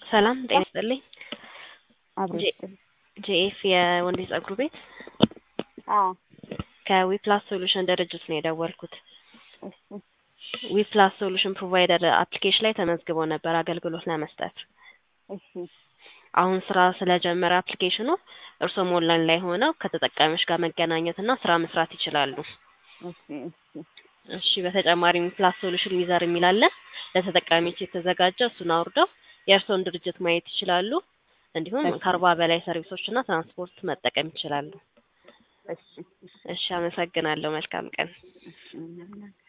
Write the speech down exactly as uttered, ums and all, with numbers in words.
ሰላም ጤና ይስጥልኝ። አብሮት ጄኤፍ የወንድ ጸጉር ቤት አዎ ከዊፕላስ ሶሉሽን ድርጅት ነው የደወልኩት። እሺ ዊፕላስ ሶሉሽን ፕሮቫይደር አፕሊኬሽን ላይ ተመዝግቦ ነበር አገልግሎት ለመስጠት። እሺ አሁን ስራ ስለጀመረ አፕሊኬሽኑ እርሶም ኦንላይን ላይ ሆነው ከተጠቃሚዎች ጋር መገናኘትና ስራ መስራት ይችላሉ። እሺ እሺ እሺ በተጨማሪም ዊፕላስ ሶሉሽን ዩዘር የሚል አለ። ለተጠቃሚዎች የተዘጋጀ እሱን አውርደው የእርሶን ድርጅት ማየት ይችላሉ። እንዲሁም ከአርባ በላይ ሰርቪሶችና ትራንስፖርት መጠቀም ይችላሉ። እሺ እሺ አመሰግናለሁ። መልካም ቀን። እሺ